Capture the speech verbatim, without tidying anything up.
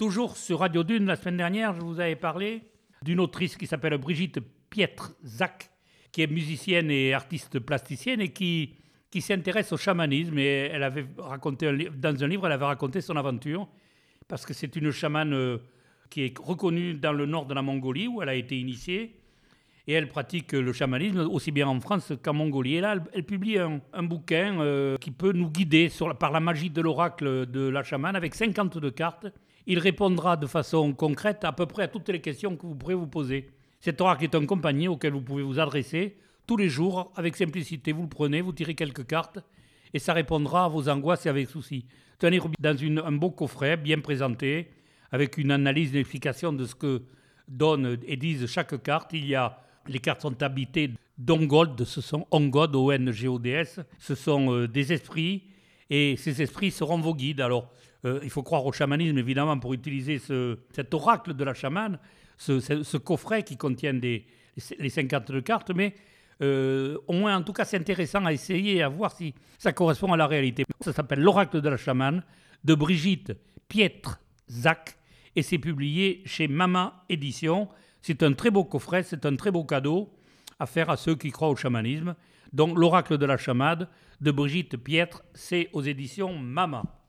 Toujours sur Radio Dune, la semaine dernière, je vous avais parlé d'une autrice qui s'appelle Brigitte Pietrzak, qui est musicienne et artiste plasticienne et qui, qui s'intéresse au chamanisme. Et elle avait raconté un, dans un livre, elle avait raconté son aventure, parce que c'est une chamane euh, qui est reconnue dans le nord de la Mongolie, où elle a été initiée. Et elle pratique le chamanisme aussi bien en France qu'en Mongolie. Et là, elle, elle publie un, un bouquin euh, qui peut nous guider sur, par la magie de l'oracle de la chamane avec cinquante-deux cartes. Il répondra de façon concrète à peu près à toutes les questions que vous pourrez vous poser. Cet oracle est un compagnie auquel vous pouvez vous adresser tous les jours avec simplicité. Vous le prenez, vous tirez quelques cartes et ça répondra à vos angoisses et avec souci. Tenez dans une, un beau coffret bien présenté avec une analyse, une explication de ce que donne et disent chaque carte. Il y a Les cartes sont habitées d'Ongod, ce sont Ongod, O N G O D S, ce sont euh, des esprits, et ces esprits seront vos guides. Alors, euh, il faut croire au chamanisme, évidemment, pour utiliser ce, cet oracle de la chamane, ce, ce, ce coffret qui contient des, les cinquante-deux cartes, mais euh, au moins, en tout cas, c'est intéressant à essayer et à voir si ça correspond à la réalité. Ça s'appelle l'oracle de la chamane, de Brigitte Pietrzak, et c'est publié chez Mama Éditions. C'est un très beau coffret, c'est un très beau cadeau à faire à ceux qui croient au chamanisme. Donc l'oracle de la chamade de Brigitte Pietrzak, c'est aux éditions Mama.